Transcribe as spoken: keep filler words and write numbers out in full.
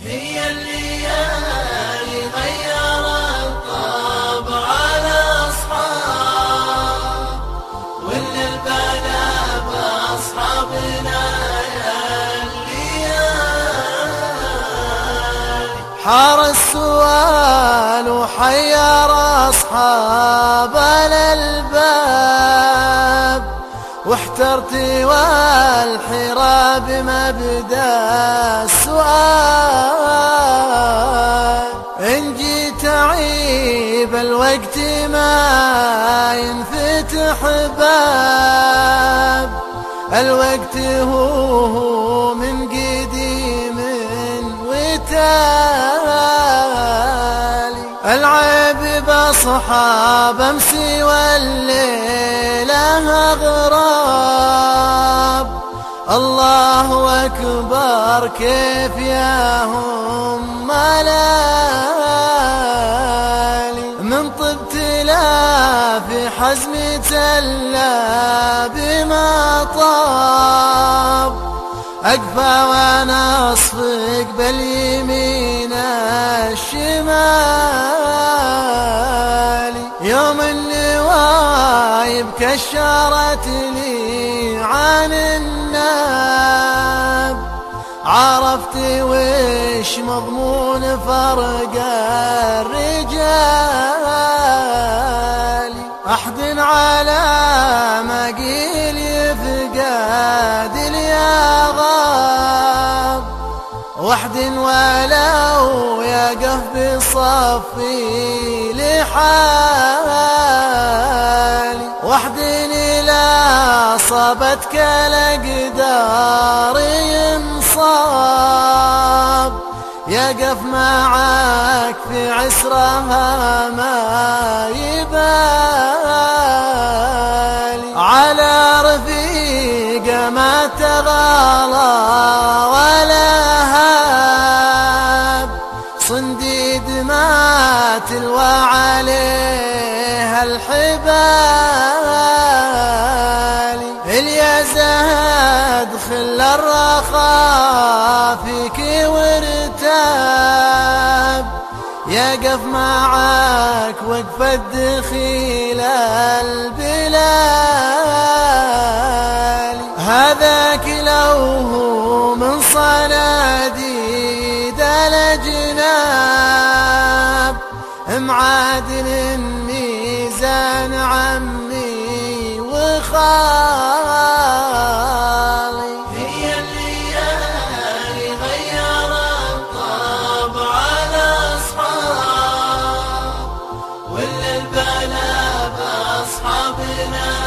هي الليالي غيرت طبع الأصحاب، واللي البلا بأصحابنا يا الليالي. حار السؤال وحير أصحاب الألباب، واحترت والحرى بمبدأ السؤال. إن جيت عيب الوقت ما ينفتح باب، الوقت هو من قديم وتالي. العيب بأصحاب أمسي والليلة أغراب، الله أكبر كيف يا هم ملالي. من طبت لا في حزمة لا بما طاب، أقفى وأنا أصفق باليمين الشمالي. يوم النوايب كشرت لي عن الناب، عرفت وش مضمون فرق الرجال. أحد على مقيل يفقد اليغاب، وحد ولو يقف بصفي لحالي. وحد لا صابتك الأقدار ينصاب، يقف معك في عسرها ما يبالي. على رفيق ما تغالى ولا هاب، صنديد ما تلوى عليها الحبال. اليا زهد خل الرخاء فيك وارتاب، يقف معك وقف الدخيل البلال. هذاك لو هو من صناديد الأجناب، معادن الميزان عمي وخالي. هي الليالي غيرت طبع الأصحاب، واللي البلا بأصحابنا